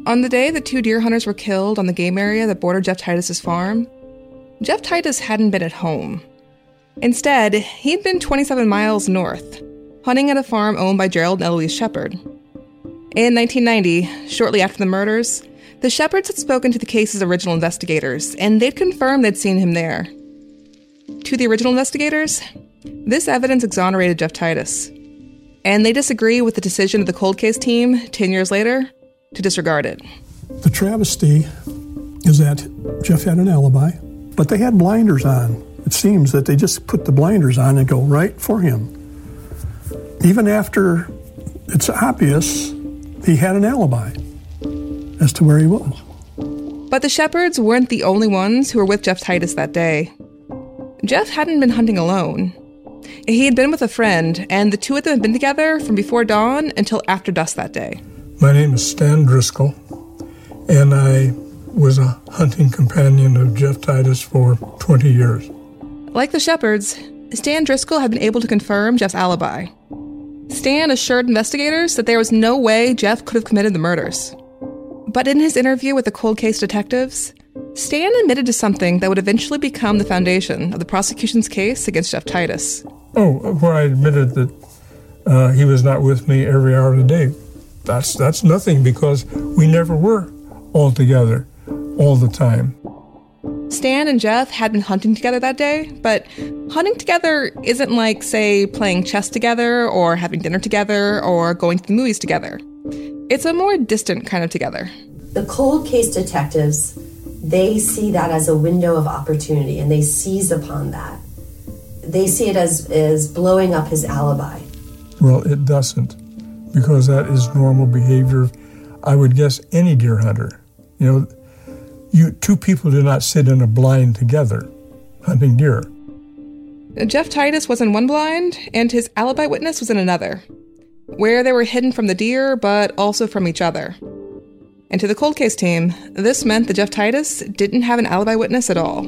On the day the two deer hunters were killed on the game area that bordered Jeff Titus's farm, Jeff Titus hadn't been at home. Instead, he'd been 27 miles north, hunting at a farm owned by Gerald and Eloise Shepard. In 1990, shortly after the murders, the Shepards had spoken to the case's original investigators, and they'd confirmed they'd seen him there. To the original investigators, this evidence exonerated Jeff Titus, and they disagree with the decision of the cold case team 10 years later to disregard it. The travesty is that Jeff had an alibi, but they had blinders on. It seems that they just put the blinders on and go right for him. Even after it's obvious he had an alibi as to where he was. But the Shepards weren't the only ones who were with Jeff Titus that day. Jeff hadn't been hunting alone. He had been with a friend, and the two of them had been together from before dawn until after dusk that day. My name is Stan Driscoll, and I was a hunting companion of Jeff Titus for 20 years. Like the Shepards, Stan Driscoll had been able to confirm Jeff's alibi. Stan assured investigators that there was no way Jeff could have committed the murders. But in his interview with the cold case detectives, Stan admitted to something that would eventually become the foundation of the prosecution's case against Jeff Titus. Oh, where I admitted that he was not with me every hour of the day. That's nothing, because we never were all together all the time. Stan and Jeff had been hunting together that day, but hunting together isn't like, say, playing chess together or having dinner together or going to the movies together. It's a more distant kind of together. The cold case detectives, they see that as a window of opportunity, and they seize upon that. They see it as blowing up his alibi. Well, it doesn't, because that is normal behavior, I would guess, any deer hunter. Two people do not sit in a blind together hunting deer. Jeff Titus was in one blind, and his alibi witness was in another, where they were hidden from the deer, but also from each other. And to the cold case team, this meant that Jeff Titus didn't have an alibi witness at all.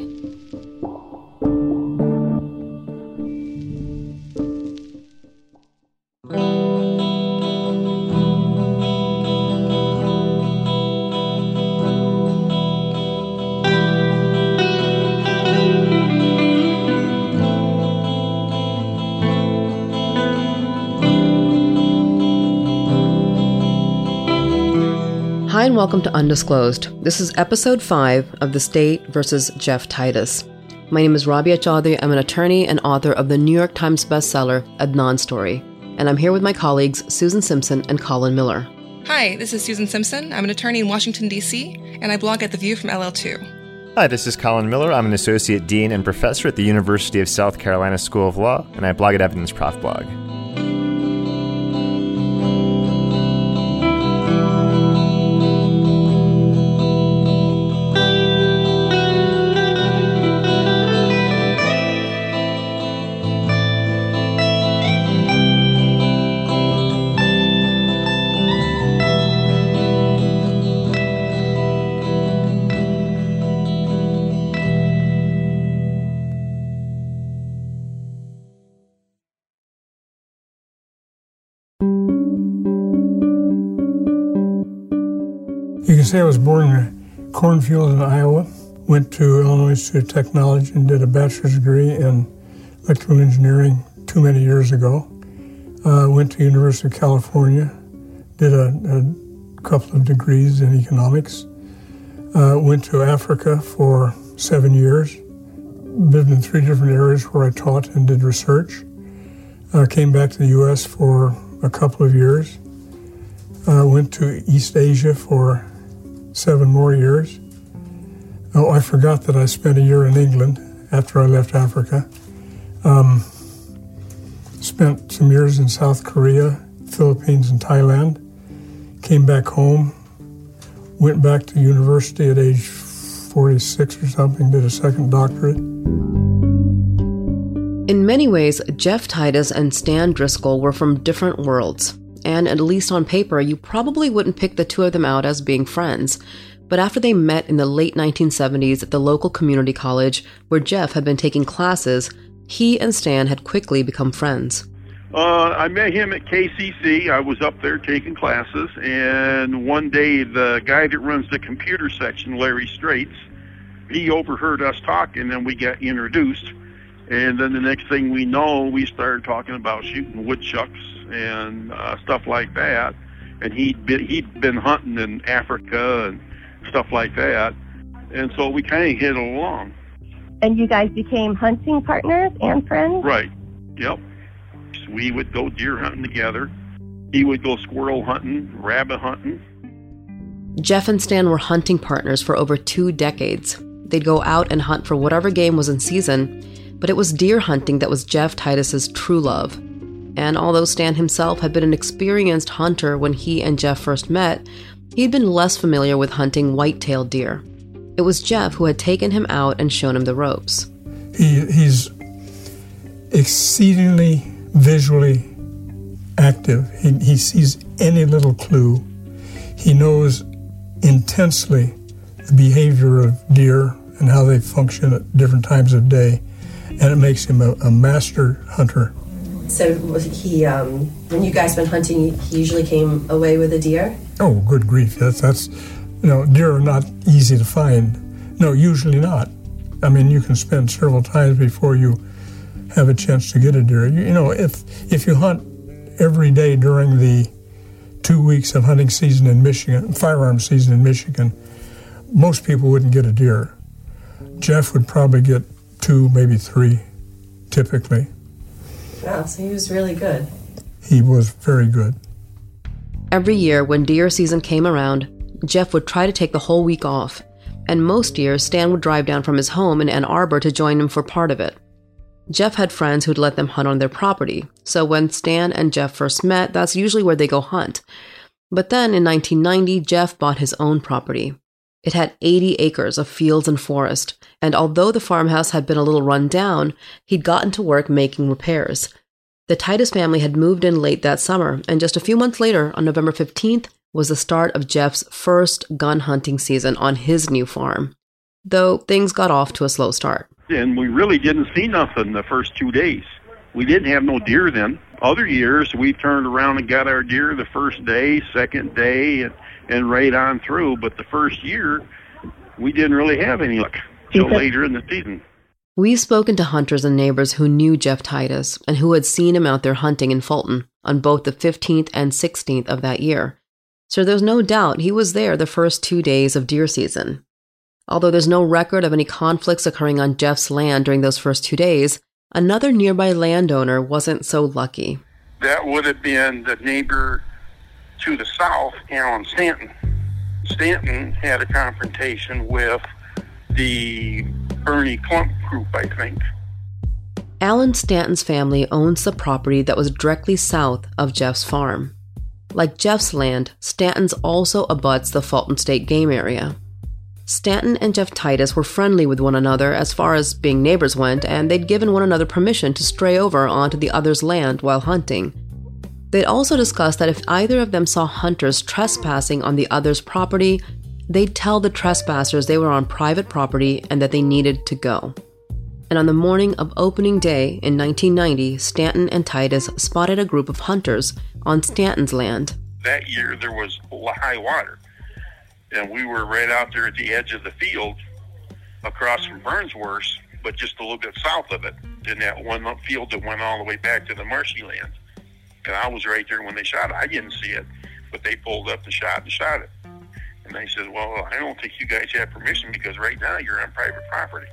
Hi and welcome to Undisclosed. This is episode 5 of The State versus Jeff Titus. My name is Rabia Chaudhry. I'm an attorney and author of the New York Times bestseller, Adnan Story. And I'm here with my colleagues, Susan Simpson and Colin Miller. Hi, this is Susan Simpson. I'm an attorney in Washington, D.C., and I blog at The View from LL2. Hi, this is Colin Miller. I'm an associate dean and professor at the University of South Carolina School of Law, and I blog at Evidence Prof Blog. You can say I was born in a cornfield in Iowa, went to Illinois Institute of Technology and did a bachelor's degree in electrical engineering too many years ago. Went to University of California, did a couple of degrees in economics. Went to Africa for 7 years, lived in 3 different areas where I taught and did research. Came back to the U.S. for a couple of years. Went to East Asia for 7 more years. Oh, I forgot that I spent a year in England after I left Africa. Spent some years in South Korea, Philippines, and Thailand. Came back home, went back to university at age 46 or something, did a second doctorate. In many ways, Jeff Titus and Stan Driscoll were from different worlds. And at least on paper, you probably wouldn't pick the two of them out as being friends. But after they met in the late 1970s at the local community college where Jeff had been taking classes, he and Stan had quickly become friends. I met him at KCC. I was up there taking classes, and one day the guy that runs the computer section, Larry Straits, he overheard us talking, and we got introduced. And then the next thing we know, we started talking about shooting woodchucks and stuff like that. And he'd been hunting in Africa and stuff like that. And so we kind of hit along. And you guys became hunting partners and friends? Right. Yep. We would go deer hunting together. He would go squirrel hunting, rabbit hunting. Jeff and Stan were hunting partners for over 2 decades. They'd go out and hunt for whatever game was in season, but it was deer hunting that was Jeff Titus's true love. And although Stan himself had been an experienced hunter when he and Jeff first met, he'd been less familiar with hunting white-tailed deer. It was Jeff who had taken him out and shown him the ropes. He's exceedingly visually active. He sees any little clue. He knows intensely the behavior of deer and how they function at different times of day, and it makes him a master hunter. So he, when you guys went hunting, he usually came away with a deer? Oh, good grief! That's deer are not easy to find. No, usually not. I mean, you can spend several times before you have a chance to get a deer. If you hunt every day during the 2 weeks of hunting season in Michigan, firearm season in Michigan, most people wouldn't get a deer. Jeff would probably get 2, maybe 3, typically. Wow, so he was really good. He was very good. Every year when deer season came around, Jeff would try to take the whole week off, and most years Stan would drive down from his home in Ann Arbor to join him for part of it. Jeff had friends who'd let them hunt on their property, so when Stan and Jeff first met, that's usually where they go hunt. But then in 1990, Jeff bought his own property. It had 80 acres of fields and forest, and although the farmhouse had been a little run down, he'd gotten to work making repairs. The Titus family had moved in late that summer, and just a few months later, on November 15th, was the start of Jeff's first gun hunting season on his new farm, though things got off to a slow start. And we really didn't see nothing the first 2 days. We didn't have no deer then. Other years, we turned around and got our deer the first day, second day, and right on through. But the first year, we didn't really have any luck till later in the season. We've spoken to hunters and neighbors who knew Jeff Titus and who had seen him out there hunting in Fulton on both the 15th and 16th of that year. So there's no doubt he was there the first 2 days of deer season. Although there's no record of any conflicts occurring on Jeff's land during those first 2 days, another nearby landowner wasn't so lucky. That would have been the neighbor to the south, Alan Stanton. Stanton had a confrontation with the Bernie Klump group, I think. Alan Stanton's family owns the property that was directly south of Jeff's farm. Like Jeff's land, Stanton's also abuts the Fulton State Game Area. Stanton and Jeff Titus were friendly with one another as far as being neighbors went, and they'd given one another permission to stray over onto the other's land while hunting. They'd also discussed that if either of them saw hunters trespassing on the other's property, they'd tell the trespassers they were on private property and that they needed to go. And on the morning of opening day in 1990, Stanton and Titus spotted a group of hunters on Stanton's land. That year there was high water, and we were right out there at the edge of the field across from Burnsworth, but just a little bit south of it, in that one field that went all the way back to the marshy land. And I was right there when they shot it. I didn't see it, but they pulled up and shot it. And I said, well, I don't think you guys have permission because right now you're on private property.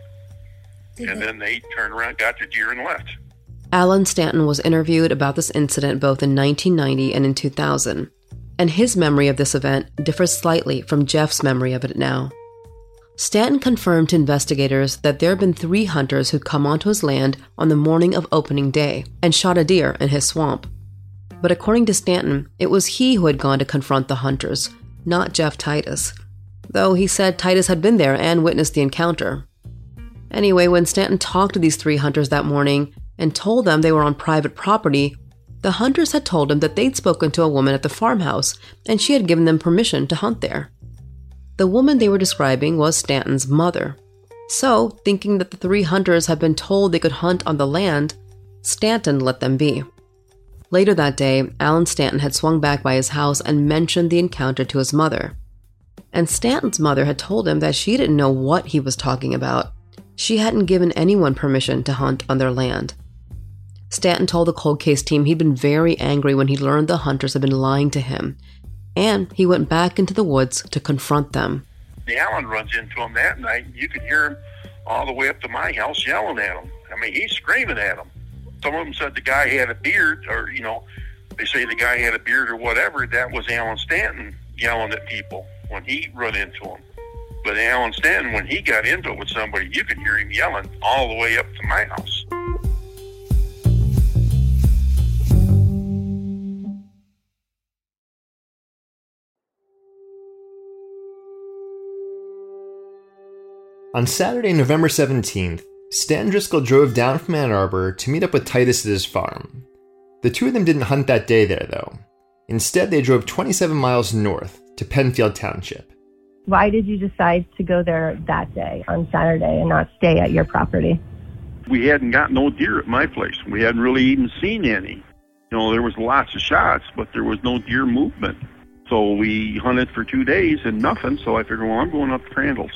And then they turned around, got their deer, and left. Alan Stanton was interviewed about this incident both in 1990 and in 2000. And his memory of this event differs slightly from Jeff's memory of it now. Stanton confirmed to investigators that there had been 3 hunters who'd come onto his land on the morning of opening day and shot a deer in his swamp. But according to Stanton, it was he who had gone to confront the hunters, not Jeff Titus, though he said Titus had been there and witnessed the encounter. Anyway, when Stanton talked to these 3 hunters that morning and told them they were on private property, the hunters had told him that they'd spoken to a woman at the farmhouse and she had given them permission to hunt there. The woman they were describing was Stanton's mother. So, thinking that the 3 hunters had been told they could hunt on the land, Stanton let them be. Later that day, Alan Stanton had swung back by his house and mentioned the encounter to his mother. And Stanton's mother had told him that she didn't know what he was talking about. She hadn't given anyone permission to hunt on their land. Stanton told the cold case team he'd been very angry when he learned the hunters had been lying to him, and he went back into the woods to confront them. Alan runs into him that night, and you could hear him all the way up to my house yelling at him. I mean, he's screaming at him. Some of them said the guy had a beard, or, they say the guy had a beard or whatever. That was Alan Stanton yelling at people when he run into him. But Alan Stanton, when he got into it with somebody, you could hear him yelling all the way up to my house. On Saturday, November 17th, Stan Driscoll drove down from Ann Arbor to meet up with Titus at his farm. The two of them didn't hunt that day there, though. Instead, they drove 27 miles north to Penfield Township. Why did you decide to go there that day, on Saturday, and not stay at your property? We hadn't got no deer at my place. We hadn't really even seen any. There was lots of shots, but there was no deer movement. So we hunted for 2 days and nothing, so I figured, I'm going up to Crandall's.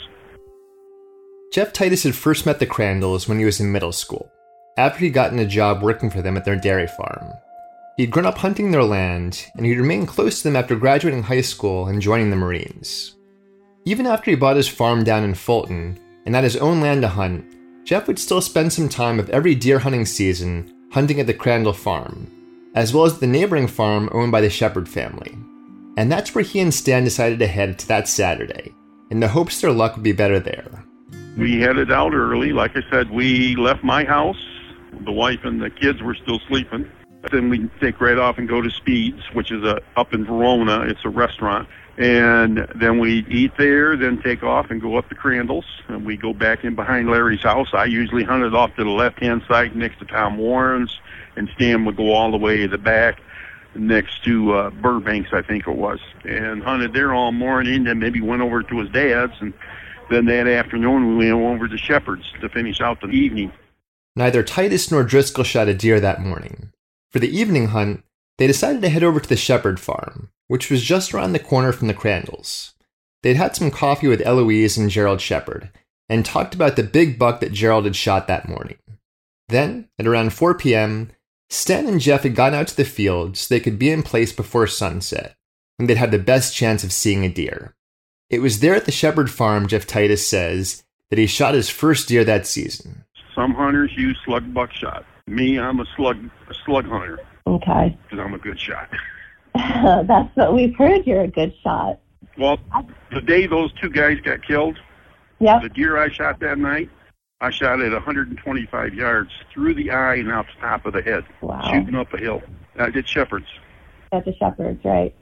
Jeff Titus had first met the Crandalls when he was in middle school, after he'd gotten a job working for them at their dairy farm. He'd grown up hunting their land, and he'd remained close to them after graduating high school and joining the Marines. Even after he bought his farm down in Fulton, and had his own land to hunt, Jeff would still spend some time of every deer hunting season hunting at the Crandall farm, as well as the neighboring farm owned by the Shepherd family. And that's where he and Stan decided to head to that Saturday, in the hopes their luck would be better there. We headed out early. Like I said, we left my house. The wife and the kids were still sleeping. Then we take right off and go to Speed's, which is up in Verona. It's a restaurant. And then we eat there, then take off and go up to Crandall's. And we go back in behind Larry's house. I usually hunted off to the left-hand side next to Tom Warren's, and Stan would go all the way to the back next to Burbanks, I think it was, and hunted there all morning, then maybe went over to his dad's, and then that afternoon, we went over to Shepherd's to finish out the evening. Neither Titus nor Driscoll shot a deer that morning. For the evening hunt, they decided to head over to the Shepherd farm, which was just around the corner from the Crandalls. They'd had some coffee with Eloise and Gerald Shepherd, and talked about the big buck that Gerald had shot that morning. Then, at around 4 p.m., Stan and Jeff had gone out to the field so they could be in place before sunset, when they'd have the best chance of seeing a deer. It was there at the Shepherd farm, Jeff Titus says, that he shot his first deer that season. Some hunters use slug buckshot. Me, I'm a slug hunter. Okay. Because I'm a good shot. That's what we've heard. You're a good shot. Well, the day those two guys got killed, the deer I shot that night, I shot at 125 yards through the eye and out the top of the head, shooting up a hill. I did Shepherd's. At the Shepherd's, right.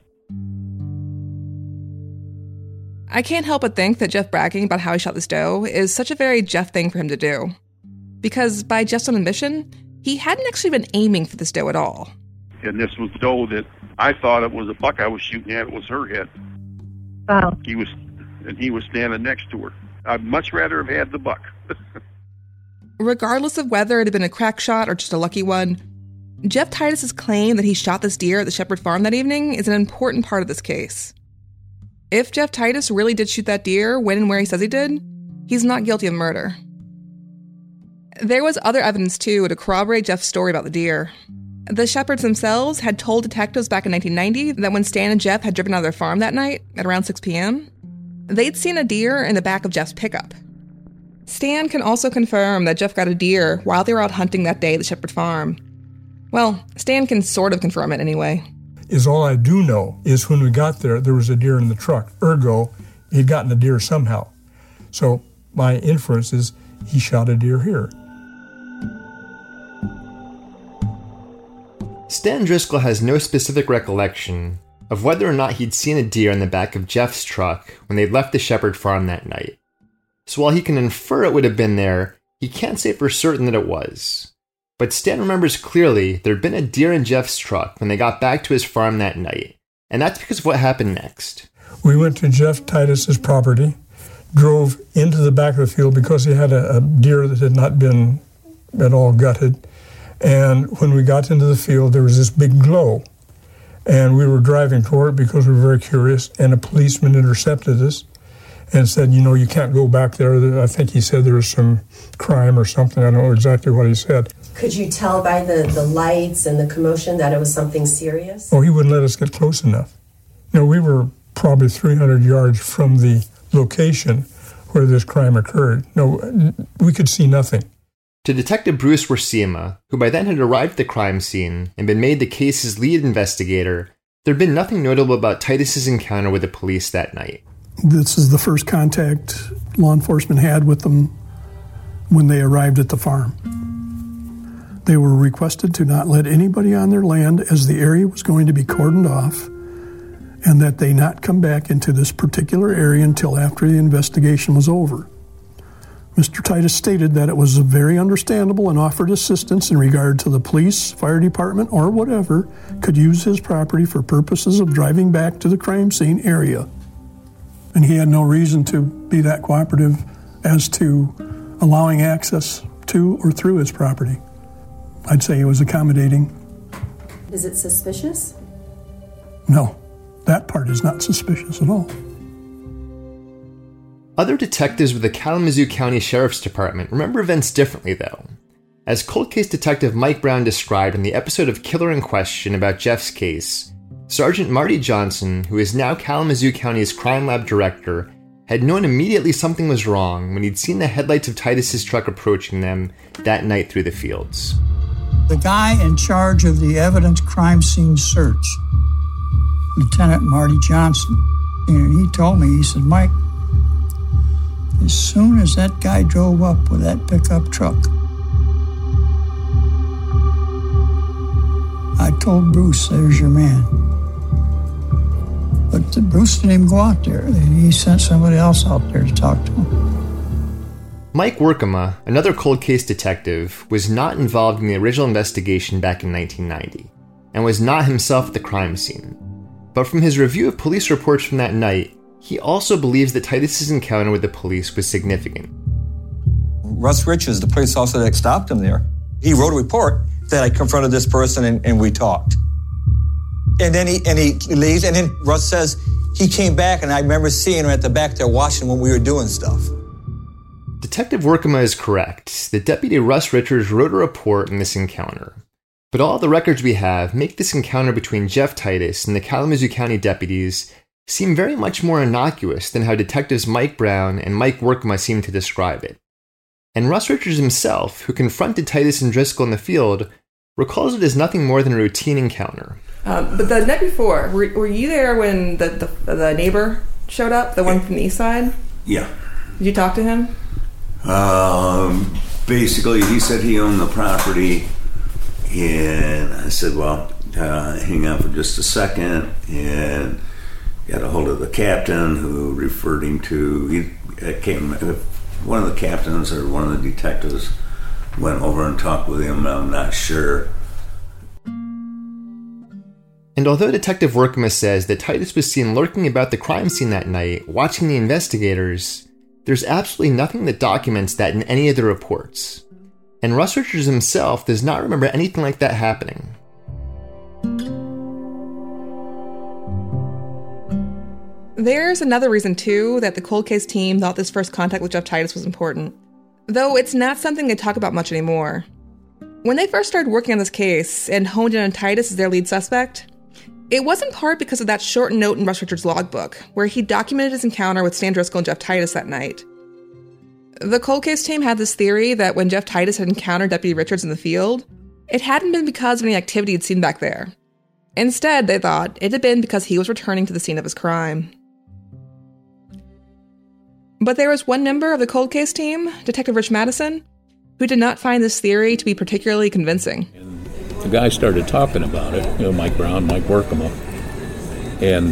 I can't help but think that Jeff bragging about how he shot this doe is such a very Jeff thing for him to do. Because by Jeff's own admission, he hadn't actually been aiming for this doe at all. And this was the doe that I thought it was a buck I was shooting at. It was her head. Wow. He was standing next to her. I'd much rather have had the buck. Regardless of whether it had been a crack shot or just a lucky one, Jeff Titus's claim that he shot this deer at the Shepherd farm that evening is an important part of this case. If Jeff Titus really did shoot that deer when and where he says he did, he's not guilty of murder. There was other evidence, too, to corroborate Jeff's story about the deer. The Shepherds themselves had told detectives back in 1990 that when Stan and Jeff had driven out of their farm that night, at around 6 p.m., they'd seen a deer in the back of Jeff's pickup. Stan can also confirm that Jeff got a deer while they were out hunting that day at the Shepherd farm. Well, Stan can sort of confirm it anyway. All I do know is when we got there was a deer in the truck. Ergo, he'd gotten a deer somehow. So my inference is he shot a deer here. Stan Driscoll has no specific recollection of whether or not he'd seen a deer in the back of Jeff's truck when they'd left the Shepherd farm that night. So while he can infer it would have been there, he can't say for certain that it was. But Stan remembers clearly there'd been a deer in Jeff's truck when they got back to his farm that night, and that's because of what happened next. We went to Jeff Titus's property, drove into the back of the field because he had a deer that had not been at all gutted, And when we got into the field, there was this big glow. And we were driving toward it because we were very curious, and a policeman intercepted us and said, you can't go back there. I think he said there was some crime or something. I don't know exactly what he said. Could you tell by the lights and the commotion that it was something serious? Oh, he wouldn't let us get close enough. We were probably 300 yards from the location where this crime occurred. No, we could see nothing. To Detective Bruce Wersima, who by then had arrived at the crime scene and been made the case's lead investigator, there'd been nothing notable about Titus's encounter with the police that night. This is the first contact law enforcement had with them when they arrived at the farm. They were requested to not let anybody on their land as the area was going to be cordoned off, and that they not come back into this particular area until after the investigation was over. Mr. Titus stated that it was very understandable and offered assistance in regard to the police, fire department, or whatever could use his property for purposes of driving back to the crime scene area. And he had no reason to be that cooperative as to allowing access to or through his property. I'd say he was accommodating. Is it suspicious? No, that part is not suspicious at all. Other detectives with the Kalamazoo County Sheriff's Department remember events differently, though. As cold case detective Mike Brown described in the episode of Killer in Question about Jeff's case, Sergeant Marty Johnson, who is now Kalamazoo County's crime lab director, had known immediately something was wrong when he'd seen the headlights of Titus's truck approaching them that night through the fields. The guy in charge of the evidence crime scene search, Lieutenant Marty Johnson, and he told me, he said, Mike, as soon as that guy drove up with that pickup truck, I told Bruce, there's your man. But Bruce didn't even go out there. He sent somebody else out there to talk to him. Mike Workema, another cold case detective, was not involved in the original investigation back in 1990, and was not himself at the crime scene. But from his review of police reports from that night, he also believes that Titus's encounter with the police was significant. Russ Richards, the police officer that stopped him there, he wrote a report that I confronted this person and we talked. And then he leaves, and then Russ says he came back, and I remember seeing him at the back there watching when we were doing stuff. Detective Workema is correct that Deputy Russ Richards wrote a report on this encounter. But all the records we have make this encounter between Jeff Titus and the Kalamazoo County deputies seem very much more innocuous than how detectives Mike Brown and Mike Workema seem to describe it. And Russ Richards himself, who confronted Titus and Driscoll in the field, recalls it as nothing more than a routine encounter. But the night before, were you there when the neighbor showed up, the one from the east side? Yeah. Did you talk to him? Basically, he said he owned the property, and I said, well, hang on for just a second, and got a hold of the captain who referred him to, one of the captains or one of the detectives went over and talked with him, I'm not sure. And although Detective Workema says that Titus was seen lurking about the crime scene that night, watching the investigators, there's absolutely nothing that documents that in any of the reports. And Russ Richards himself does not remember anything like that happening. There's another reason, too, that the cold case team thought this first contact with Jeff Titus was important. Though it's not something they talk about much anymore. When they first started working on this case and honed in on Titus as their lead suspect, it was in part because of that short note in Russ Richards' logbook, where he documented his encounter with Stan Driscoll and Jeff Titus that night. The cold case team had this theory that when Jeff Titus had encountered Deputy Richards in the field, it hadn't been because of any activity he'd seen back there. Instead, they thought it had been because he was returning to the scene of his crime. But there was one member of the cold case team, Detective Rich Madison, who did not find this theory to be particularly convincing. And the guy started talking about it, Mike Brown, Mike Workema, and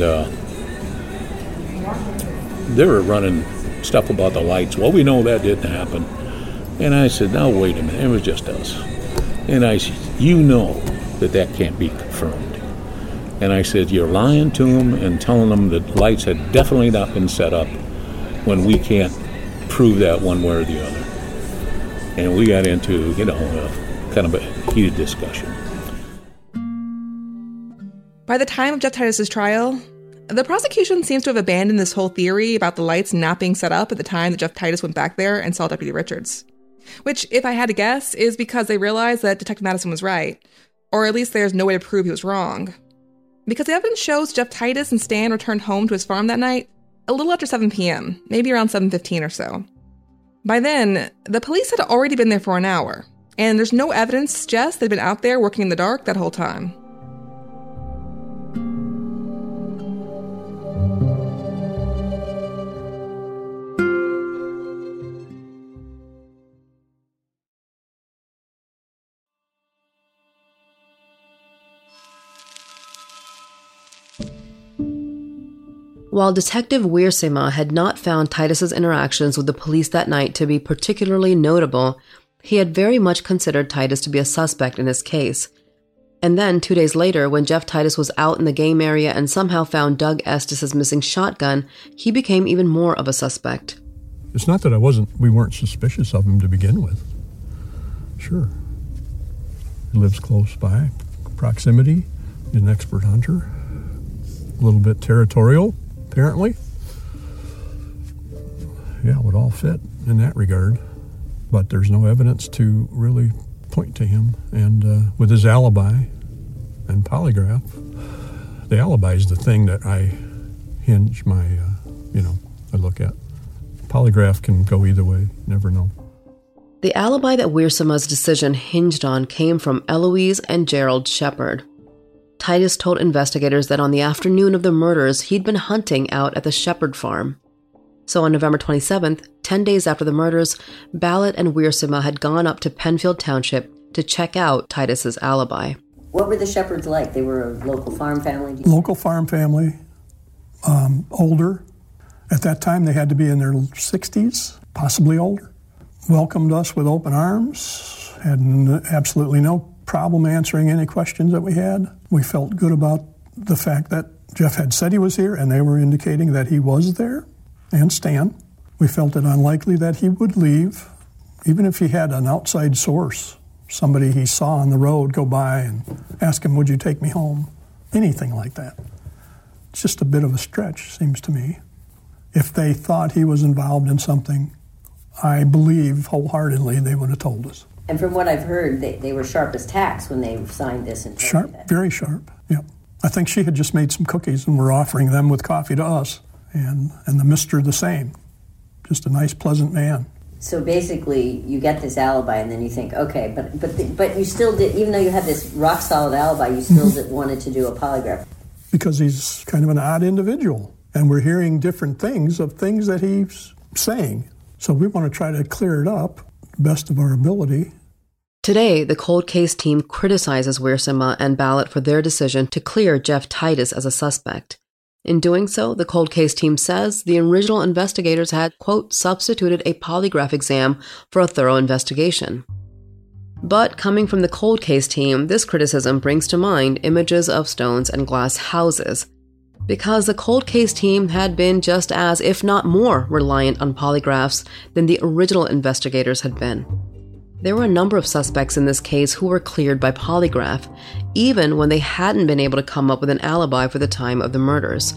they were running stuff about the lights. Well, we know that didn't happen. And I said, now wait a minute, it was just us. And I said, you know that can't be confirmed. And I said, you're lying to them and telling them that lights had definitely not been set up when we can't prove that one way or the other. And we got into, kind of a heated discussion. By the time of Jeff Titus's trial, the prosecution seems to have abandoned this whole theory about the lights not being set up at the time that Jeff Titus went back there and saw Deputy Richards. Which, if I had to guess, is because they realized that Detective Madison was right. Or at least there's no way to prove he was wrong. Because the evidence shows Jeff Titus and Stan returned home to his farm that night a little after 7 p.m., maybe around 7:15 or so. By then, the police had already been there for an hour, and there's no evidence to suggest they'd been out there working in the dark that whole time. While Detective Wiersema had not found Titus's interactions with the police that night to be particularly notable, he had very much considered Titus to be a suspect in his case. And then, 2 days later, when Jeff Titus was out in the game area and somehow found Doug Estes' missing shotgun, he became even more of a suspect. It's not that we weren't suspicious of him to begin with. Sure. He lives close by, proximity, he's an expert hunter, a little bit territorial. Apparently, yeah, it would all fit in that regard, but there's no evidence to really point to him. And with his alibi and polygraph, the alibi is the thing that I hinge my, I look at. Polygraph can go either way, never know. The alibi that Wiersema's decision hinged on came from Eloise and Gerald Shepard. Titus told investigators that on the afternoon of the murders, he'd been hunting out at the Shepard farm. So on November 27th, 10 days after the murders, Ballot and Wiersema had gone up to Penfield Township to check out Titus's alibi. What were the Shepards like? They were a local farm family? Local farm family, older. At that time, they had to be in their 60s, possibly older. Welcomed us with open arms, had absolutely no problem answering any questions that we had. We felt good about the fact that Jeff had said he was here, and they were indicating that he was there, and Stan. We felt it unlikely that he would leave, even if he had an outside source, somebody he saw on the road go by and ask him, would you take me home? Anything like that. It's just a bit of a stretch, seems to me. If they thought he was involved in something, I believe wholeheartedly they would have told us. And from what I've heard, they were sharp as tacks when they signed this. And sharp, very sharp, yeah. I think she had just made some cookies and were offering them with coffee to us. And the mister the same. Just a nice, pleasant man. So basically, you get this alibi, and then you think, okay, but you still did, even though you had this rock-solid alibi, you still wanted to do a polygraph. Because he's kind of an odd individual, and we're hearing different things of things that he's saying. So we want to try to clear it up the best of our ability. Today, the cold case team criticizes Wiersema and Ballot for their decision to clear Jeff Titus as a suspect. In doing so, the cold case team says the original investigators had, quote, substituted a polygraph exam for a thorough investigation. But coming from the cold case team, this criticism brings to mind images of stones and glass houses, because the cold case team had been just as, if not more, reliant on polygraphs than the original investigators had been. There were a number of suspects in this case who were cleared by polygraph, even when they hadn't been able to come up with an alibi for the time of the murders.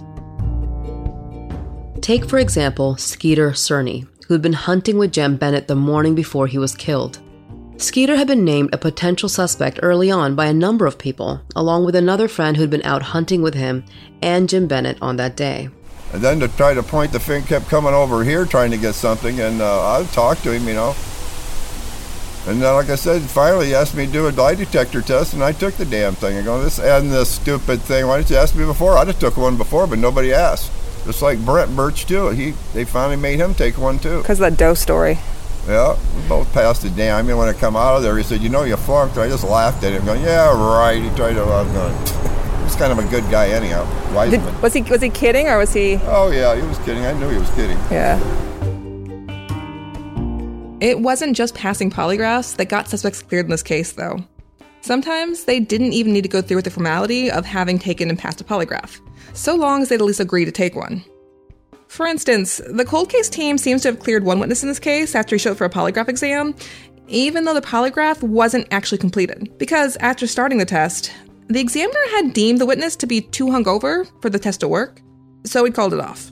Take, for example, Skeeter Cerny, who'd been hunting with Jem Bennett the morning before he was killed. Skeeter had been named a potential suspect early on by a number of people, along with another friend who'd been out hunting with him and Jim Bennett on that day. And then to try to point the finger, kept coming over here trying to get something, and I talked to him, And then, like I said, finally he asked me to do a lie detector test, and I took the damn thing. I go, this stupid thing, why didn't you ask me before? I just took one before, but nobody asked. Just like Brent Birch, too. They finally made him take one, too. Because of that Doe story. Yeah, we both passed the damn. When I come out of there, he said, you flunked. I just laughed at him, going, yeah, right. He tried to, he's kind of a good guy anyhow. Was he kidding, or was he? Oh, yeah, he was kidding. I knew he was kidding. Yeah. It wasn't just passing polygraphs that got suspects cleared in this case, though. Sometimes they didn't even need to go through with the formality of having taken and passed a polygraph, so long as they'd at least agree to take one. For instance, the cold case team seems to have cleared one witness in this case after he showed up for a polygraph exam, even though the polygraph wasn't actually completed, because after starting the test, the examiner had deemed the witness to be too hungover for the test to work, so he called it off.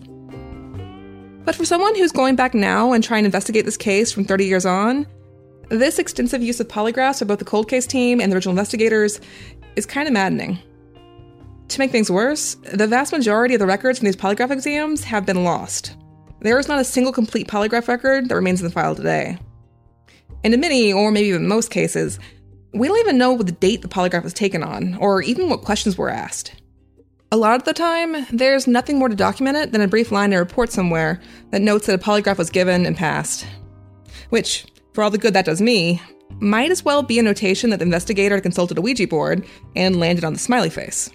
But for someone who's going back now and trying to investigate this case from 30 years on, this extensive use of polygraphs by both the cold case team and the original investigators is kind of maddening. To make things worse, the vast majority of the records from these polygraph exams have been lost. There is not a single complete polygraph record that remains in the file today. And in many, or maybe even most cases, we don't even know the date the polygraph was taken on, or even what questions were asked. A lot of the time, there's nothing more to document it than a brief line in a report somewhere that notes that a polygraph was given and passed. Which, for all the good that does me, might as well be a notation that the investigator had consulted a Ouija board and landed on the smiley face.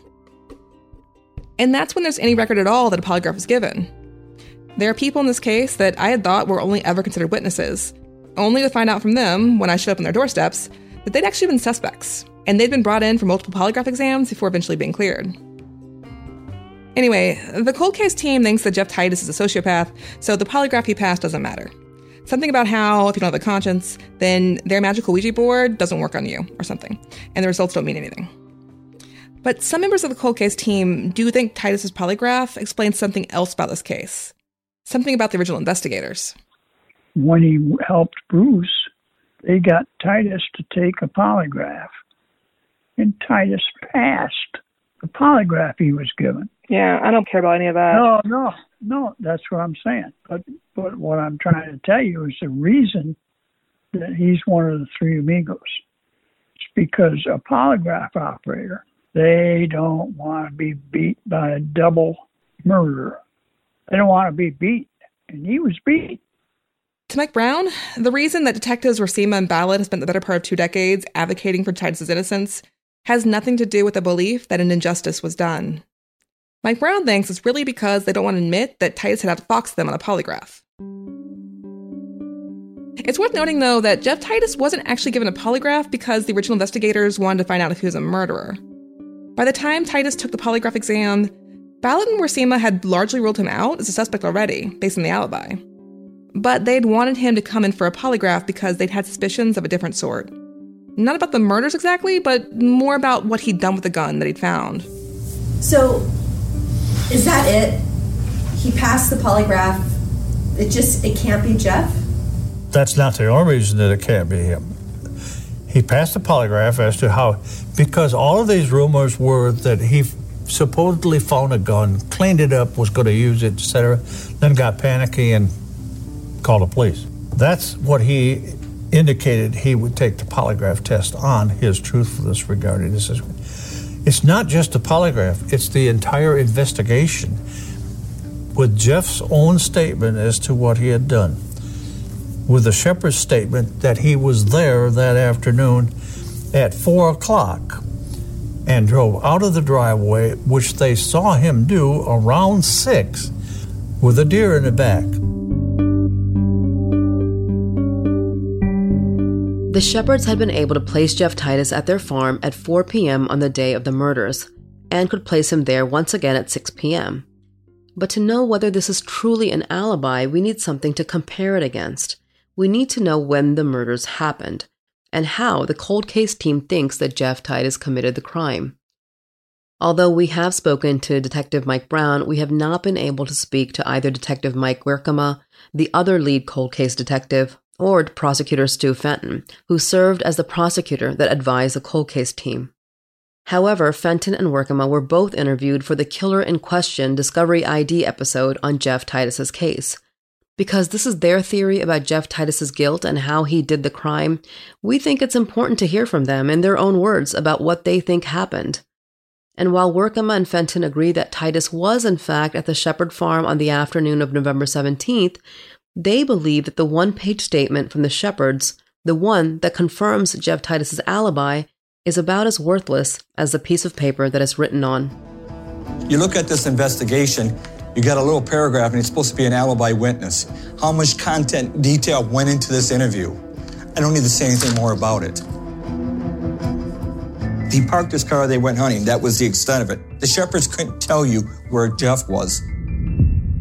And that's when there's any record at all that a polygraph was given. There are people in this case that I had thought were only ever considered witnesses, only to find out from them, when I showed up on their doorsteps, that they'd actually been suspects, and they'd been brought in for multiple polygraph exams before eventually being cleared. Anyway, the cold case team thinks that Jeff Titus is a sociopath, so the polygraph he passed doesn't matter. Something about how, if you don't have a conscience, then their magical Ouija board doesn't work on you, or something, and the results don't mean anything. But some members of the cold case team do think Titus's polygraph explains something else about this case. Something about the original investigators. When he helped Bruce, they got Titus to take a polygraph, and Titus passed the polygraph he was given. Yeah, I don't care about any of that. No, that's what I'm saying. But what I'm trying to tell you is the reason that he's one of the three amigos. It's because a polygraph operator, they don't want to be beat by a double murderer. They don't want to be beat, and he was beat. To Mike Brown, the reason that detectives Racema and Ballard have spent the better part of 2 decades advocating for Titus's innocence has nothing to do with the belief that an injustice was done. Mike Brown thinks it's really because they don't want to admit that Titus had outfoxed them on a polygraph. It's worth noting, though, that Jeff Titus wasn't actually given a polygraph because the original investigators wanted to find out if he was a murderer. By the time Titus took the polygraph exam, Ballard and Racema had largely ruled him out as a suspect already, based on the alibi. But they'd wanted him to come in for a polygraph because they'd had suspicions of a different sort. Not about the murders exactly, but more about what he'd done with the gun that he'd found. So, is that it? He passed the polygraph. It can't be Jeff? That's not the only reason that it can't be him. He passed the polygraph as to how, because all of these rumors were that he supposedly found a gun, cleaned it up, was going to use it, etc., then got panicky and called the police. That's what he indicated he would take the polygraph test on, his truthfulness regarding this. It's not just the polygraph, it's the entire investigation with Jeff's own statement as to what he had done, with the Shepherd's statement that he was there that afternoon at 4 o'clock and drove out of the driveway, which they saw him do around 6 with a deer in the back. The Shepherds had been able to place Jeff Titus at their farm at 4 p.m. on the day of the murders, and could place him there once again at 6 p.m. But to know whether this is truly an alibi, we need something to compare it against. We need to know when the murders happened, and how the cold case team thinks that Jeff Titus committed the crime. Although we have spoken to Detective Mike Brown, we have not been able to speak to either Detective Mike Werkema, the other lead cold case detective, or Prosecutor Stu Fenton, who served as the prosecutor that advised the cold case team. However, Fenton and Werkema were both interviewed for the Killer in Question Discovery ID episode on Jeff Titus's case. Because this is their theory about Jeff Titus's guilt and how he did the crime, we think it's important to hear from them in their own words about what they think happened. And while Werkema and Fenton agree that Titus was in fact at the Shepherd farm on the afternoon of November 17th, they believe that the one-page statement from the Shepherds, the one that confirms Jeff Titus's alibi, is about as worthless as the piece of paper that it's written on. You look at this investigation, you got a little paragraph and it's supposed to be an alibi witness. How much content detail went into this interview? I don't need to say anything more about it. He parked his car, they went hunting. That was the extent of it. The Shepherds couldn't tell you where Jeff was.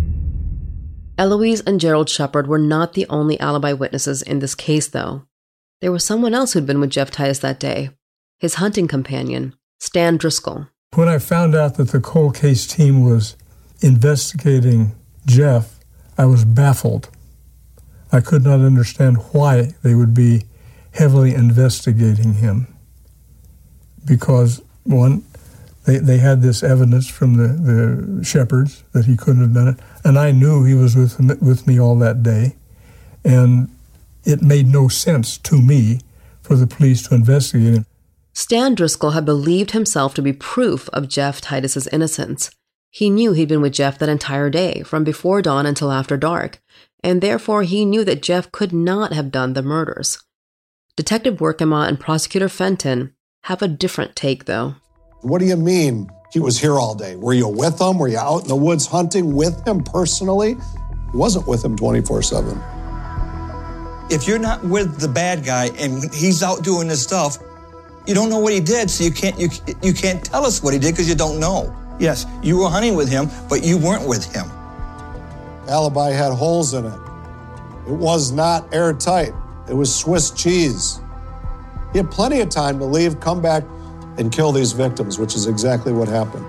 Eloise and Gerald Shepherd were not the only alibi witnesses in this case, though. There was someone else who'd been with Jeff Titus that day, his hunting companion, Stan Driscoll. When I found out that the cold case team was investigating Jeff, I was baffled. I could not understand why they would be heavily investigating him. Because, one, they had this evidence from the shepherds that he couldn't have done it, and I knew he was with me all that day, and it made no sense to me for the police to investigate him. Stan Driscoll had believed himself to be proof of Jeff Titus's innocence. He knew he'd been with Jeff that entire day, from before dawn until after dark, and therefore he knew that Jeff could not have done the murders. Detective Workema and Prosecutor Fenton have a different take, though. What do you mean he was here all day? Were you with him? Were you out in the woods hunting with him personally? He wasn't with him 24/7. If you're not with the bad guy and he's out doing this stuff, you don't know what he did, so you can't tell us what he did because you don't know. Yes, you were hunting with him, but you weren't with him. Alibi had holes in it. It was not airtight. It was Swiss cheese. He had plenty of time to leave, come back, and kill these victims, which is exactly what happened.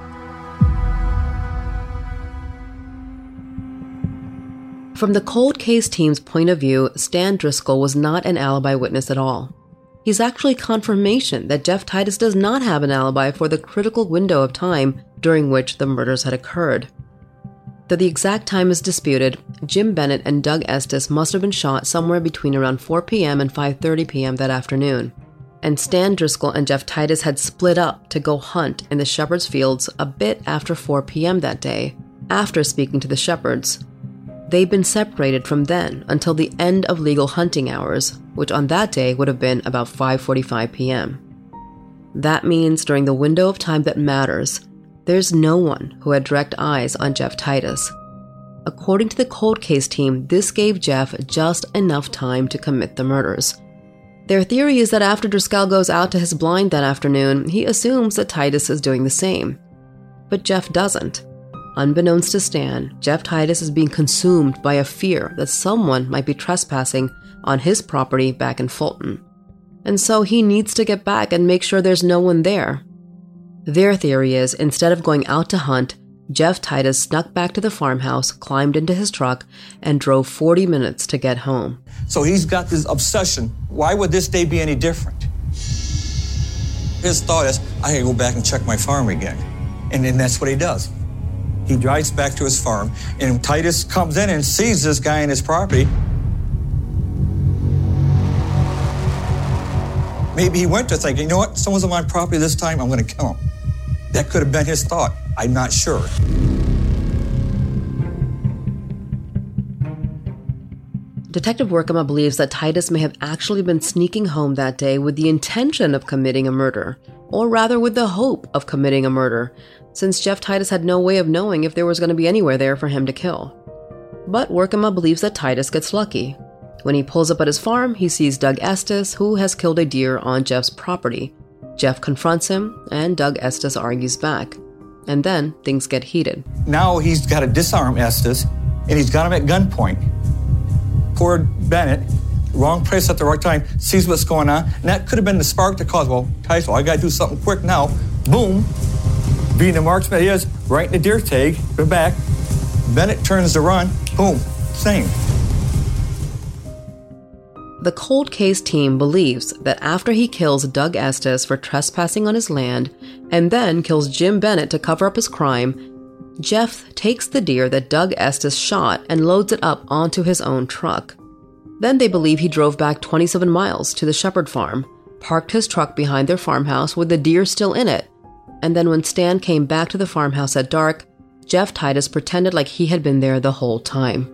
From the cold case team's point of view, Stan Driscoll was not an alibi witness at all. He's actually confirmation that Jeff Titus does not have an alibi for the critical window of time during which the murders had occurred. Though the exact time is disputed, Jim Bennett and Doug Estes must have been shot somewhere between around 4 p.m. and 5:30 p.m. that afternoon. And Stan Driscoll and Jeff Titus had split up to go hunt in the Shepherd's Fields a bit after 4 p.m. that day, after speaking to the Shepherds. They'd been separated from then until the end of legal hunting hours, which on that day would have been about 5:45 p.m. That means during the window of time that matters, there's no one who had direct eyes on Jeff Titus. According to the cold case team, this gave Jeff just enough time to commit the murders. Their theory is that after Driscoll goes out to his blind that afternoon, he assumes that Titus is doing the same. But Jeff doesn't. Unbeknownst to Stan, Jeff Titus is being consumed by a fear that someone might be trespassing on his property back in Fulton. And so he needs to get back and make sure there's no one there. Their theory is, instead of going out to hunt, Jeff Titus snuck back to the farmhouse, climbed into his truck, and drove 40 minutes to get home. So he's got this obsession. Why would this day be any different? His thought is, I gotta go back and check my farm again. And then that's what he does. He drives back to his farm, and Titus comes in and sees this guy in his property. Maybe he went to think, you know what, someone's on my property this time, I'm going to kill him. That could have been his thought. I'm not sure. Detective Workema believes that Titus may have actually been sneaking home that day with the intention of committing a murder, or rather with the hope of committing a murder, since Jeff Titus had no way of knowing if there was going to be anywhere there for him to kill. But Workema believes that Titus gets lucky. When he pulls up at his farm, he sees Doug Estes, who has killed a deer on Jeff's property. Jeff confronts him, and Doug Estes argues back. And then things get heated. Now he's got to disarm Estes, and he's got him at gunpoint. Poor Bennett, wrong place at the right time, sees what's going on, and that could have been the spark that caused, well, Titus, I got to do something quick now. Boom. Being the marksman he is, right in the deer tag, we're back. Bennett turns to run, boom, same. The cold case team believes that after he kills Doug Estes for trespassing on his land and then kills Jim Bennett to cover up his crime, Jeff takes the deer that Doug Estes shot and loads it up onto his own truck. Then they believe he drove back 27 miles to the Shepherd farm, parked his truck behind their farmhouse with the deer still in it, and then when Stan came back to the farmhouse at dark, Jeff Titus pretended like he had been there the whole time.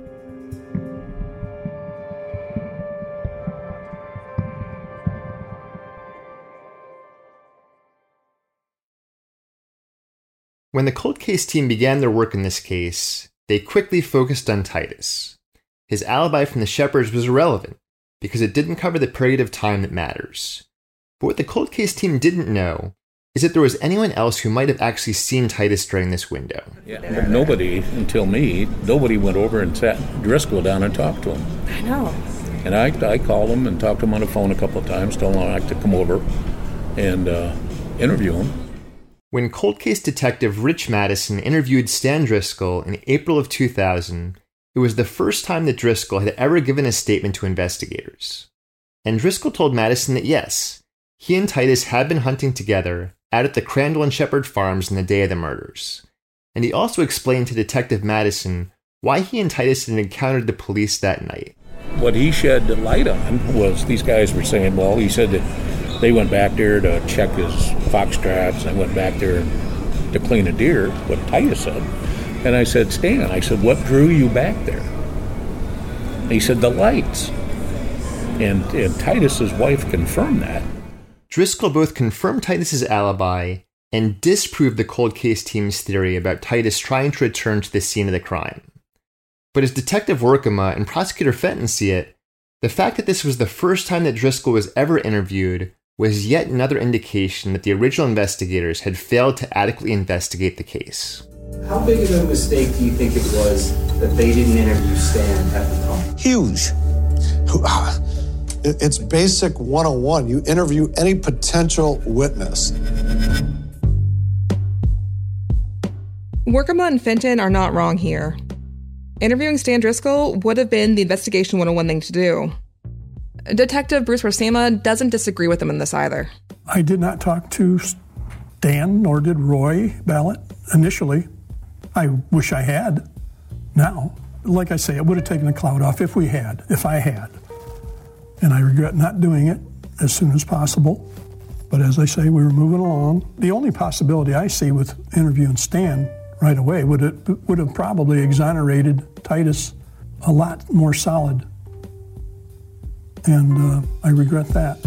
When the cold case team began their work in this case, they quickly focused on Titus. His alibi from the Shepherds was irrelevant, because it didn't cover the period of time that matters. But what the cold case team didn't know is that there was anyone else who might have actually seen Titus during this window. Yeah, but nobody, until me, nobody went over and sat Driscoll down and talked to him. I know. And I called him and talked to him on the phone a couple of times, told him I'd like to come over and interview him. When cold case detective Rich Madison interviewed Stan Driscoll in April of 2000, it was the first time that Driscoll had ever given a statement to investigators. And Driscoll told Madison that yes, he and Titus had been hunting together out at the Crandall and Shepherd farms on the day of the murders. And he also explained to Detective Madison why he and Titus had encountered the police that night. What he shed the light on was these guys were saying, well, he said that they went back there to check his fox traps and went back there to clean a deer, what Titus said. And I said, Stan, I said, what drew you back there? And he said, the lights. And Titus's wife confirmed that. Driscoll both confirmed Titus's alibi and disproved the cold case team's theory about Titus trying to return to the scene of the crime. But as Detective Workema and Prosecutor Fenton see it, the fact that this was the first time that Driscoll was ever interviewed was yet another indication that the original investigators had failed to adequately investigate the case. How big of a mistake do you think it was that they didn't interview Stan at the time? Huge. It's basic 101. You interview any potential witness. Workema and Fenton are not wrong here. Interviewing Stan Driscoll would have been the investigation 101 thing to do. Detective Bruce Worcema doesn't disagree with them in this either. I did not talk to Stan, nor did Roy Ballot initially. I wish I had now. Like I say, it would have taken the cloud off if I had. And I regret not doing it as soon as possible. But as I say, we were moving along. The only possibility I see with interviewing Stan right away would have probably exonerated Titus a lot more solid. And I regret that.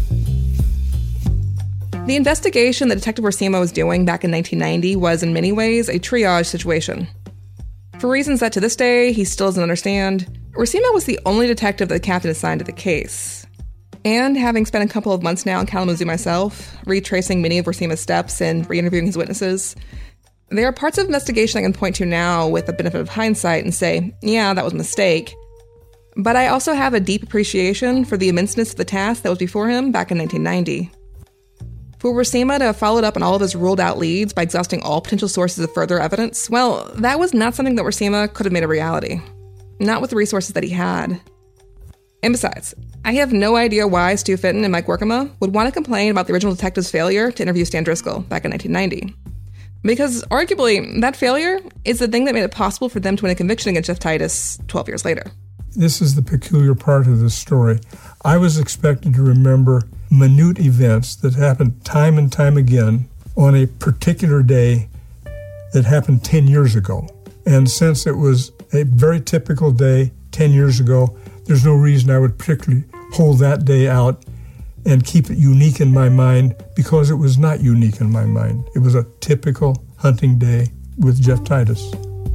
The investigation that Detective Worcema was doing back in 1990 was in many ways a triage situation. For reasons that to this day he still doesn't understand, Worcema was the only detective that the captain assigned to the case. And having spent a couple of months now in Kalamazoo myself, retracing many of Worcema's steps and re-interviewing his witnesses, there are parts of the investigation I can point to now with the benefit of hindsight and say, yeah, that was a mistake. But I also have a deep appreciation for the immenseness of the task that was before him back in 1990. For Worcema to have followed up on all of his ruled-out leads by exhausting all potential sources of further evidence, well, that was not something that Worcema could have made a reality. Not with the resources that he had. And besides, I have no idea why Stu Fenton and Mike Workema would want to complain about the original detective's failure to interview Stan Driscoll back in 1990. Because arguably, that failure is the thing that made it possible for them to win a conviction against Jeff Titus 12 years later. This is the peculiar part of this story. I was expected to remember minute events that happened time and time again on a particular day that happened 10 years ago. And since it was a very typical day 10 years ago, there's no reason I would particularly hold that day out and keep it unique in my mind, because it was not unique in my mind. It was a typical hunting day with Jeff Titus.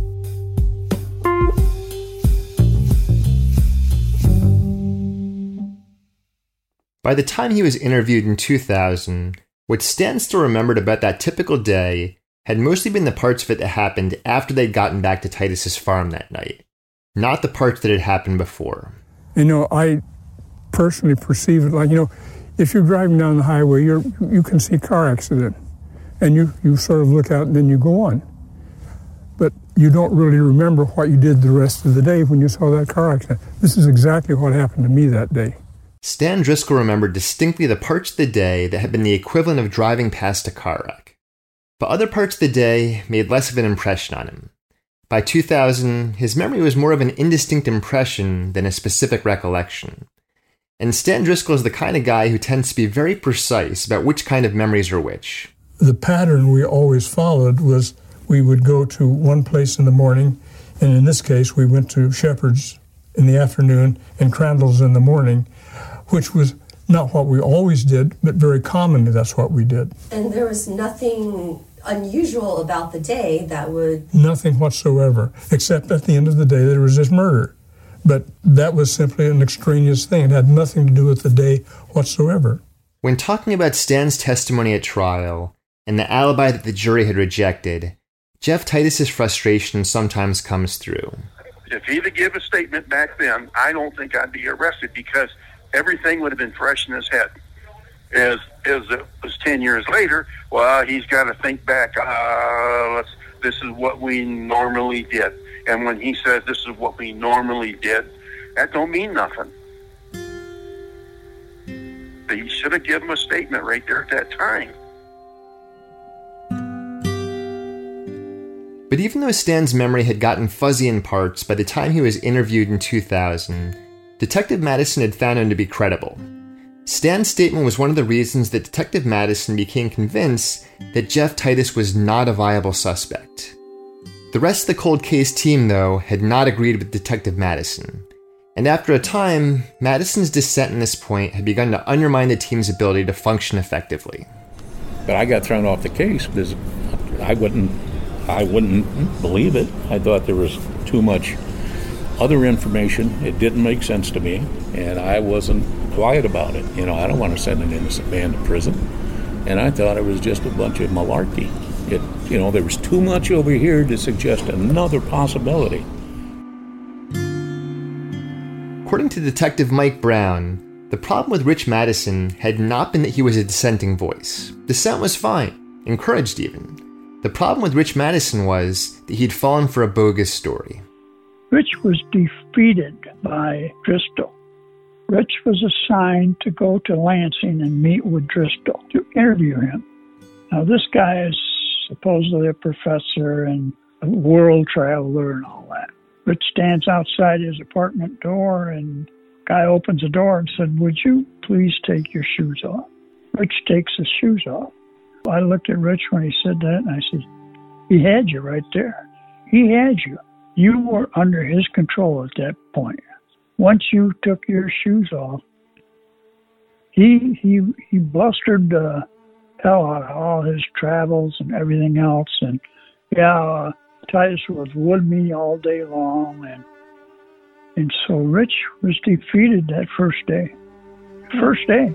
By the time he was interviewed in 2000, what Stan still remembered about that typical day had mostly been the parts of it that happened after they'd gotten back to Titus's farm that night, not the parts that had happened before. I personally perceive it like, if you're driving down the highway, you can see a car accident, and you sort of look out and then you go on. But you don't really remember what you did the rest of the day when you saw that car accident. This is exactly what happened to me that day. Stan Driscoll remembered distinctly the parts of the day that had been the equivalent of driving past a car wreck. But other parts of the day made less of an impression on him. By 2000, his memory was more of an indistinct impression than a specific recollection. And Stan Driscoll is the kind of guy who tends to be very precise about which kind of memories are which. The pattern we always followed was we would go to one place in the morning, and in this case we went to Shepherd's in the afternoon and Crandall's in the morning, which was not what we always did, but very commonly that's what we did. And there was nothing unusual about the day that would... Nothing whatsoever, except at the end of the day there was this murder. But that was simply an extraneous thing. It had nothing to do with the day whatsoever. When talking about Stan's testimony at trial and the alibi that the jury had rejected, Jeff Titus's frustration sometimes comes through. If he'd have given a statement back then, I don't think I'd be arrested because everything would have been fresh in his head. As it was 10 years later, well, he's got to think back. This is what we normally did. And when he says this is what we normally did, that don't mean nothing. But he should have given a statement right there at that time. But even though Stan's memory had gotten fuzzy in parts by the time he was interviewed in 2000, Detective Madison had found him to be credible. Stan's statement was one of the reasons that Detective Madison became convinced that Jeff Titus was not a viable suspect. The rest of the cold case team, though, had not agreed with Detective Madison. And after a time, Madison's dissent in this point had begun to undermine the team's ability to function effectively. But I got thrown off the case because I wouldn't believe it. I thought there was too much other information. It didn't make sense to me, and I wasn't quiet about it. I don't want to send an innocent man to prison. And I thought it was just a bunch of malarkey. There was too much over here to suggest another possibility. According to Detective Mike Brown, the problem with Rich Madison had not been that he was a dissenting voice. Dissent was fine, encouraged even. The problem with Rich Madison was that he'd fallen for a bogus story. Rich was defeated by Driscoll. Rich was assigned to go to Lansing and meet with Driscoll to interview him. Now, this guy is supposedly a professor and a world traveler and all that. Rich stands outside his apartment door, and the guy opens the door and said, "Would you please take your shoes off?" Rich takes his shoes off. I looked at Rich when he said that, and I said, he had you right there. He had you. You were under his control at that point. Once you took your shoes off, he blustered the hell out of all his travels and everything else. And Titus was with me all day long. And so Rich was defeated that first day. First day.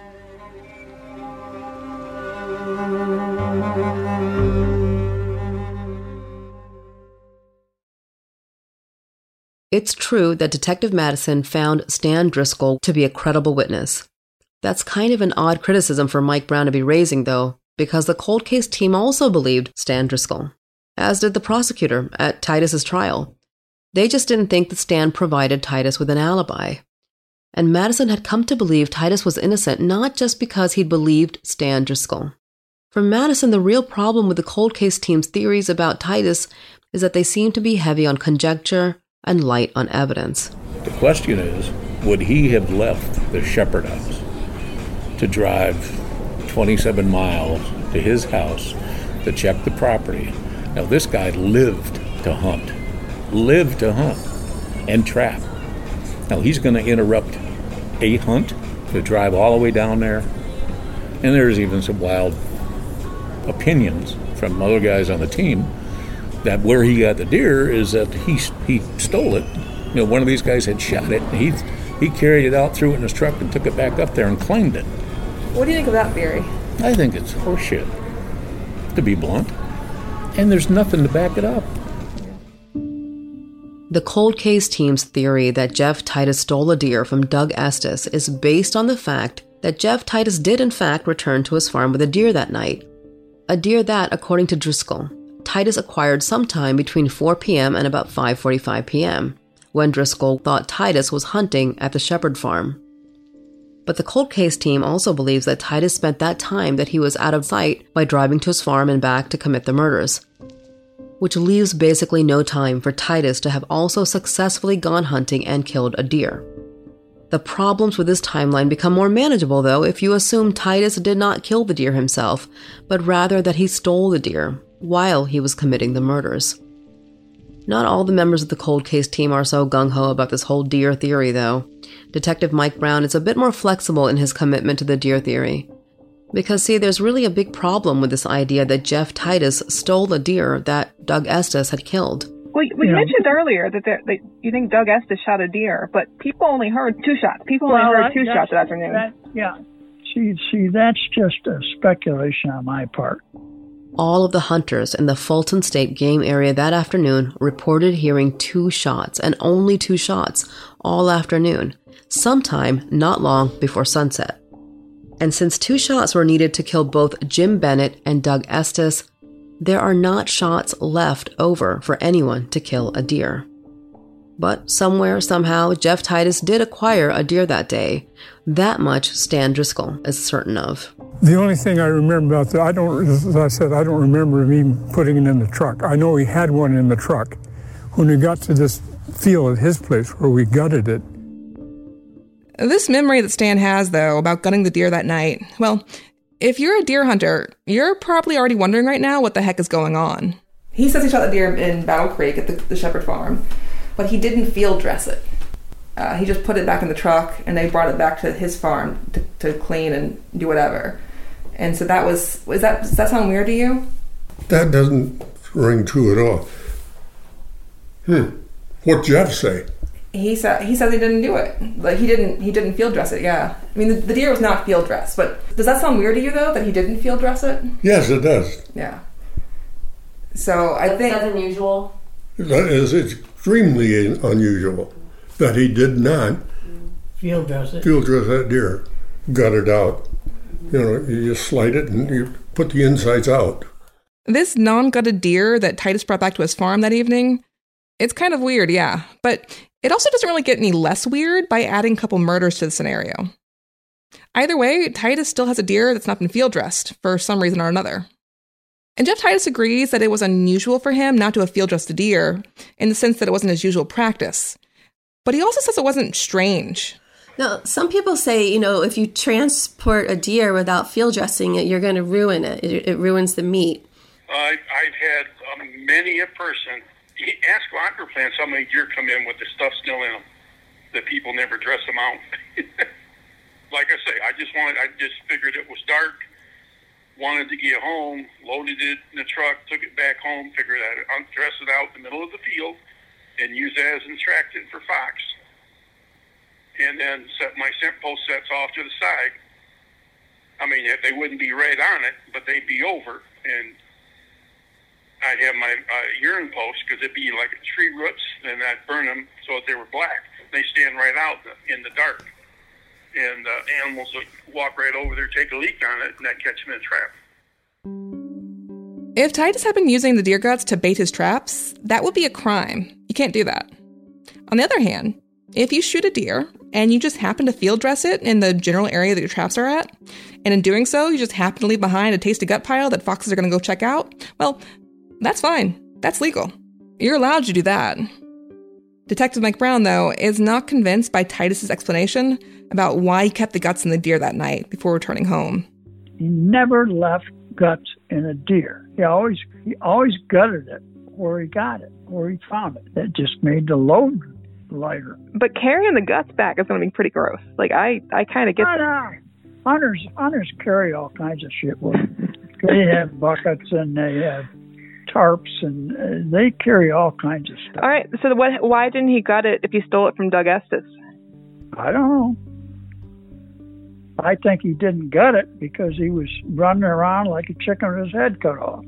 It's true that Detective Madison found Stan Driscoll to be a credible witness. That's kind of an odd criticism for Mike Brown to be raising, though, because the cold case team also believed Stan Driscoll, as did the prosecutor at Titus's trial. They just didn't think that Stan provided Titus with an alibi. And Madison had come to believe Titus was innocent not just because he'd believed Stan Driscoll. For Madison, the real problem with the cold case team's theories about Titus is that they seem to be heavy on conjecture and light on evidence. The question is, would he have left the Shepherd house to drive 27 miles to his house to check the property? Now, this guy lived to hunt and trap. Now, he's going to interrupt a hunt to drive all the way down there. And there's even some wild opinions from other guys on the team that where he got the deer is that he stole it. One of these guys had shot it. He carried it out, threw it in his truck, and took it back up there and claimed it. What do you think of that theory? I think it's horseshit, to be blunt. And there's nothing to back it up. The cold case team's theory that Jeff Titus stole a deer from Doug Estes is based on the fact that Jeff Titus did in fact return to his farm with a deer that night. A deer that, according to Driscoll, Titus acquired sometime between 4 p.m. and about 5:45 p.m., when Driscoll thought Titus was hunting at the Shepherd farm. But the cold case team also believes that Titus spent that time that he was out of sight by driving to his farm and back to commit the murders, which leaves basically no time for Titus to have also successfully gone hunting and killed a deer. The problems with this timeline become more manageable, though, if you assume Titus did not kill the deer himself, but rather that he stole the deer while he was committing the murders. Not all the members of the cold case team are so gung-ho about this whole deer theory, though. Detective Mike Brown is a bit more flexible in his commitment to the deer theory. Because, see, there's really a big problem with this idea that Jeff Titus stole a deer that Doug Estes had killed. Well, you mentioned earlier that you think Doug Estes shot a deer, but people only heard 2 shots. People only heard 2 shots that afternoon. See, that's just a speculation on my part. All of the hunters in the Fulton State game area that afternoon reported hearing 2 shots, and only 2 shots, all afternoon, sometime not long before sunset. And since 2 shots were needed to kill both Jim Bennett and Doug Estes, there are not shots left over for anyone to kill a deer. But somewhere, somehow, Jeff Titus did acquire a deer that day. That much Stan Driscoll is certain of. The only thing I remember about that, as I said, I don't remember him even putting it in the truck. I know he had one in the truck. When we got to this field at his place where we gutted it. This memory that Stan has, though, about gutting the deer that night, well, if you're a deer hunter, you're probably already wondering right now what the heck is going on. He says he shot the deer in Battle Creek at the Shepherd Farm, but he didn't field dress it. He just put it back in the truck, and they brought it back to his farm to clean and do whatever. And so does that sound weird to you? That doesn't ring true at all. What'd Jeff say? He said he didn't do it. Like he didn't field dress it. Yeah, I mean the deer was not field dressed. But does that sound weird to you though that he didn't field dress it? Yes, it does. Yeah. So I think that's unusual. That is extremely unusual that he did not field dress it. Field dress that deer, gut it out. You just slide it and you put the insides out. This non-gutted deer that Titus brought back to his farm that evening, it's kind of weird, yeah. But it also doesn't really get any less weird by adding a couple murders to the scenario. Either way, Titus still has a deer that's not been field dressed for some reason or another. And Jeff Titus agrees that it was unusual for him not to have field dressed a deer, in the sense that it wasn't his usual practice. But he also says it wasn't strange. No, some people say, if you transport a deer without field dressing it, you're going to ruin it. It ruins the meat. I've had many a person, ask Locker Plants how many deer come in with the stuff still in them, that people never dress them out. Like I say, I just figured it was dark, wanted to get home, loaded it in the truck, took it back home, figured I'd dress it out in the middle of the field and use it as instructed for fox. And then set my scent post sets off to the side. I mean, they wouldn't be right on it, but they'd be over. And I'd have my urine posts, because it'd be like tree roots, and I'd burn them so that they were black. They stand right out in the dark. And animals would walk right over there, take a leak on it, and I'd catch them in a trap. If Titus had been using the deer guts to bait his traps, that would be a crime. You can't do that. On the other hand, if you shoot a deer and you just happen to field dress it in the general area that your traps are at, and in doing so, you just happen to leave behind a tasty gut pile that foxes are going to go check out, well, that's fine. That's legal. You're allowed to do that. Detective Mike Brown, though, is not convinced by Titus's explanation about why he kept the guts in the deer that night before returning home. He never left guts in a deer. He always gutted it where he got it, where he found it. That just made the load lighter. But carrying the guts back is going to be pretty gross. Like, I kind of get that. Hunters carry all kinds of shit with them. They have buckets and they have tarps and they carry all kinds of stuff. All right, so why didn't he gut it if he stole it from Doug Estes? I don't know. I think he didn't gut it because he was running around like a chicken with his head cut off.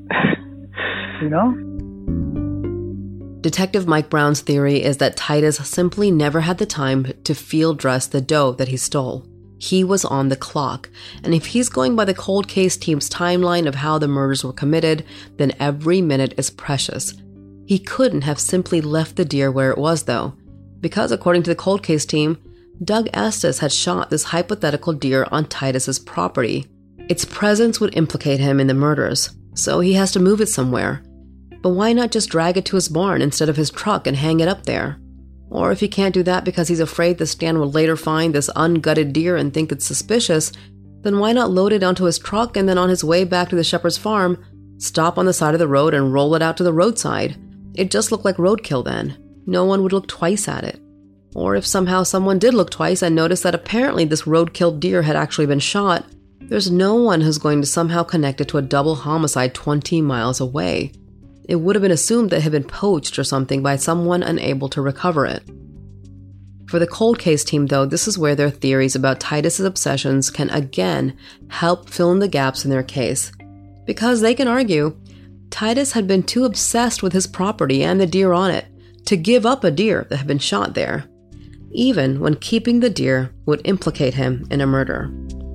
Detective Mike Brown's theory is that Titus simply never had the time to field dress the doe that he stole. He was on the clock, and if he's going by the cold case team's timeline of how the murders were committed, then every minute is precious. He couldn't have simply left the deer where it was, though, because according to the cold case team, Doug Estes had shot this hypothetical deer on Titus's property. Its presence would implicate him in the murders, so he has to move it somewhere. But why not just drag it to his barn instead of his truck and hang it up there? Or if he can't do that because he's afraid the Stan will later find this ungutted deer and think it's suspicious, then why not load it onto his truck and then on his way back to the shepherd's farm, stop on the side of the road and roll it out to the roadside? It just looked like roadkill then. No one would look twice at it. Or if somehow someone did look twice and notice that apparently this roadkill deer had actually been shot, there's no one who's going to somehow connect it to a double homicide 20 miles away. It would have been assumed that it had been poached or something by someone unable to recover it. For the cold case team, though, this is where their theories about Titus's obsessions can again help fill in the gaps in their case. Because they can argue, Titus had been too obsessed with his property and the deer on it to give up a deer that had been shot there, even when keeping the deer would implicate him in a murder.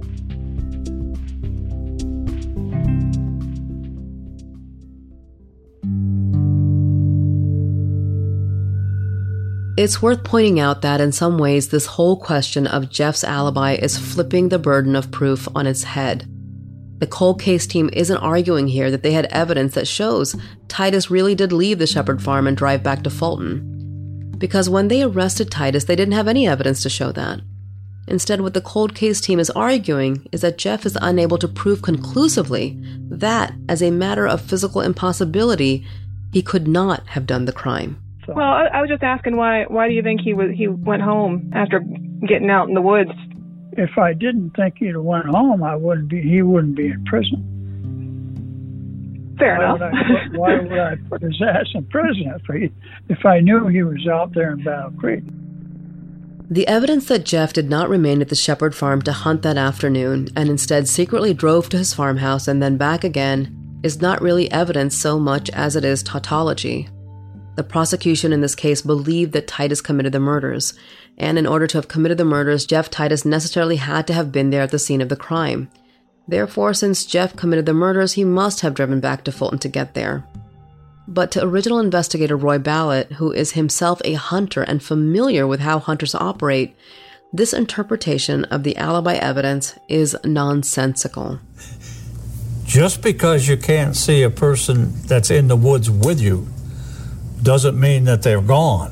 It's worth pointing out that in some ways this whole question of Jeff's alibi is flipping the burden of proof on its head. The cold case team isn't arguing here that they had evidence that shows Titus really did leave the Shepherd farm and drive back to Fulton. Because when they arrested Titus, they didn't have any evidence to show that. Instead, what the cold case team is arguing is that Jeff is unable to prove conclusively that, as a matter of physical impossibility, he could not have done the crime. Well, I was just asking why do you think he went home after getting out in the woods? If I didn't think he'd went home, he wouldn't be in prison. Fair enough. Why would I put his ass in prison if I knew he was out there in Battle Creek? The evidence that Jeff did not remain at the Shepherd farm to hunt that afternoon and instead secretly drove to his farmhouse and then back again is not really evidence so much as it is tautology. The prosecution in this case believed that Titus committed the murders, and in order to have committed the murders, Jeff Titus necessarily had to have been there at the scene of the crime. Therefore, since Jeff committed the murders, he must have driven back to Fulton to get there. But to original investigator Roy Ballett, who is himself a hunter and familiar with how hunters operate, this interpretation of the alibi evidence is nonsensical. Just because you can't see a person that's in the woods with you doesn't mean that they're gone.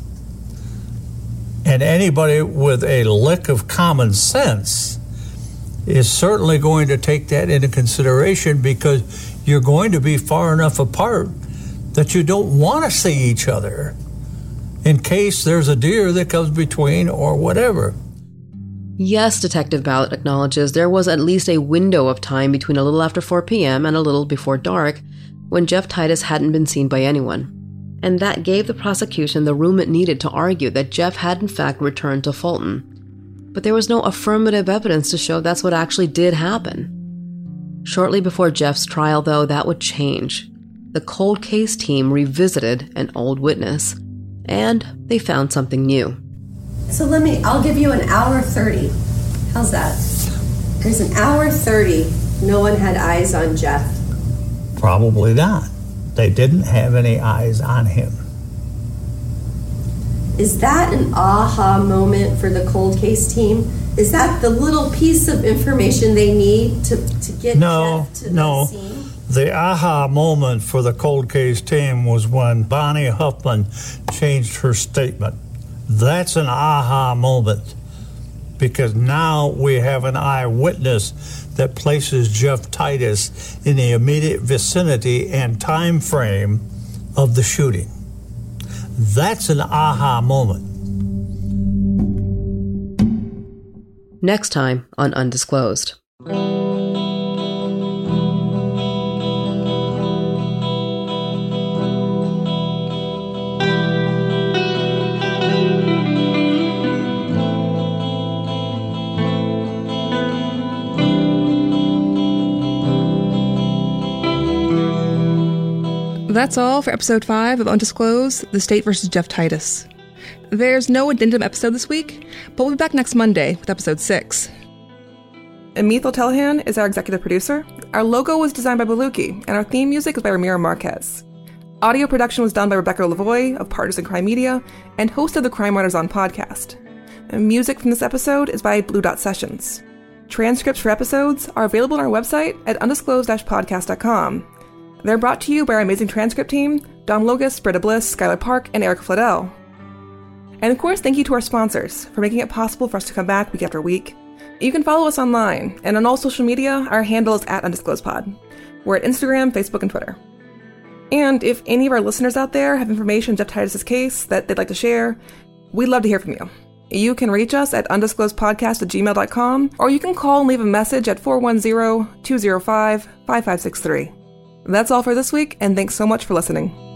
And anybody with a lick of common sense is certainly going to take that into consideration, because you're going to be far enough apart that you don't want to see each other in case there's a deer that comes between or whatever. Yes, Detective Ballett acknowledges there was at least a window of time between a little after 4 p.m. and a little before dark when Jeff Titus hadn't been seen by anyone. And that gave the prosecution the room it needed to argue that Jeff had in fact returned to Fulton. But there was no affirmative evidence to show that's what actually did happen. Shortly before Jeff's trial, though, that would change. The cold case team revisited an old witness, and they found something new. So I'll give you an hour 30. How's that? There's an hour 30. No one had eyes on Jeff. Probably not. They didn't have any eyes on him. Is that an aha moment for the cold case team? Is that the little piece of information they need to get Jeff to the scene? The aha moment for the cold case team was when Bonnie Huffman changed her statement. That's an aha moment, because now we have an eyewitness that places Jeff Titus in the immediate vicinity and time frame of the shooting. That's an aha moment. Next time on Undisclosed. That's all for episode 5 of Undisclosed, The State vs. Jeff Titus. There's no addendum episode this week, but we'll be back next Monday with episode 6. Amit O'Telhan is our executive producer. Our logo was designed by Baluki, and our theme music is by Ramiro Marquez. Audio production was done by Rebecca Lavoie of Partners in Crime Media and host of the Crime Writers On podcast. And music from this episode is by Blue Dot Sessions. Transcripts for episodes are available on our website at undisclosed-podcast.com. They're brought to you by our amazing transcript team, Dom Logus, Britta Bliss, Skylar Park, and Erica Fladell. And of course, thank you to our sponsors for making it possible for us to come back week after week. You can follow us online, and on all social media, our handle is @UndisclosedPod. We're at Instagram, Facebook, and Twitter. And if any of our listeners out there have information on Jeff Titus' case that they'd like to share, we'd love to hear from you. You can reach us at undisclosedpodcast@gmail.com, or you can call and leave a message at 410-205-5563. That's all for this week, and thanks so much for listening.